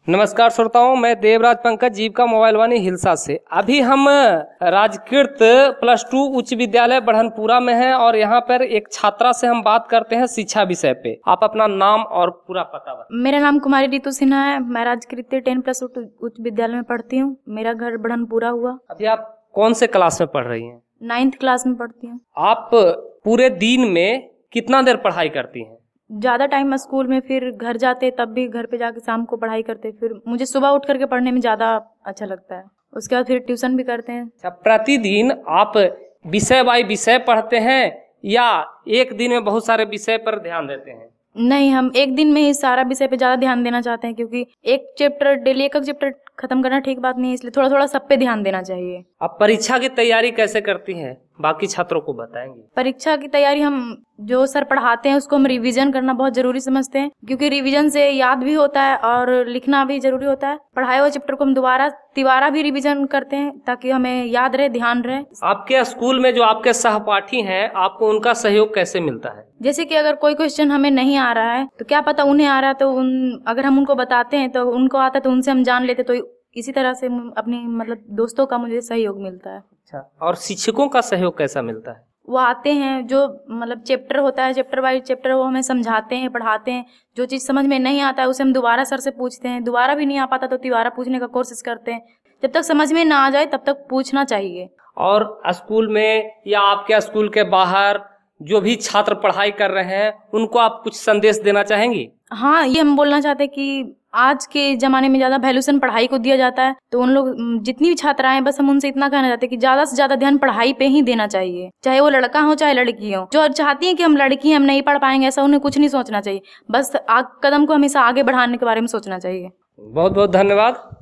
नमस्कार श्रोताओं, मैं देवराज पंकज जीविका मोबाइल वाणी हिलसा से। अभी हम राजकीर्त +2 उच्च विद्यालय बढ़नपुरा में हैं और यहाँ पर एक छात्रा से हम बात करते हैं शिक्षा विषय पे। आप अपना नाम और पूरा पता बताएं। मेरा नाम कुमारी रितु सिन्हा है। मैं राजकीर्त 10+ उच्च विद्यालय में पढ़ती हूँ। मेरा घर बढ़नपुरा हुआ। अभी आप कौन से क्लास में पढ़ रही हैं? 9th क्लास में पढ़ती हूँ। आप पूरे दिन में कितना देर पढ़ाई करती हैं? ज़्यादा टाइम स्कूल में, फिर घर जाते तब भी घर पे जाके शाम को पढ़ाई करते। फिर मुझे सुबह उठ करके पढ़ने में ज़्यादा अच्छा लगता है। उसके बाद फिर ट्यूशन भी करते हैं। अच्छा, प्रतिदिन आप विषय बाय विषय पढ़ते हैं या एक दिन में बहुत सारे विषय पर ध्यान देते हैं? नहीं, हम एक दिन में ही सारा विषय पे ज़्यादा ध्यान देना चाहते हैं, क्योंकि एक चैप्टर डेली एक चैप्टर खत्म करना ठीक बात नहीं है, इसलिए थोड़ा थोड़ा सब पे ध्यान देना चाहिए। आप परीक्षा की तैयारी कैसे करती हैं, बाकी छात्रों को बताएंगे? परीक्षा की तैयारी हम जो सर पढ़ाते हैं उसको हम रिवीजन करना बहुत जरूरी समझते हैं, क्योंकि रिवीजन से याद भी होता है और लिखना भी जरूरी होता है। पढ़ाए हुए चैप्टर को हम तिबारा भी रिवीजन करते हैं ताकि हमें याद रहे, ध्यान रहे। आपके स्कूल में जो आपके सहपाठी हैं, आपको उनका सहयोग कैसे मिलता है? जैसे कि अगर कोई क्वेश्चन हमें नहीं आ रहा है तो क्या पता उन्हें आ रहा है, तो अगर हम उनको बताते हैं तो उनको आता है, तो उनसे हम जान लेते। तो इसी तरह से अपनी दोस्तों का मुझे सहयोग मिलता है। अच्छा, और शिक्षकों का सहयोग कैसा मिलता है? वो आते हैं, जो चैप्टर होता है, चैप्टर बाय चैप्टर वो हमें समझाते हैं, पढ़ाते हैं। जो चीज़ समझ में नहीं आता है उसे हम दोबारा सर से पूछते हैं। दोबारा भी नहीं आ पाता तो तिबारा पूछने का कोशिश करते हैं। जब तक समझ में ना आ जाए तब तक पूछना चाहिए। और स्कूल में या आपके स्कूल के बाहर जो भी छात्र पढ़ाई कर रहे हैं उनको आप कुछ संदेश देना चाहेंगी? हाँ, ये हम बोलना चाहते हैं कि आज के ज़माने में ज़्यादा वैल्यूएशन पढ़ाई को दिया जाता है, तो उन लोग जितनी भी छात्राएं, बस हम उनसे इतना कहना चाहते हैं कि ज़्यादा से ज़्यादा ध्यान पढ़ाई पे ही देना चाहिए, चाहे वो लड़का हो चाहे लड़की हो। जो चाहती हैं कि हम लड़की हम नहीं पढ़ पाएंगे, ऐसा उन्हें कुछ नहीं सोचना चाहिए। बस कदम को हमेशा आगे बढ़ाने के बारे में सोचना चाहिए। बहुत बहुत धन्यवाद।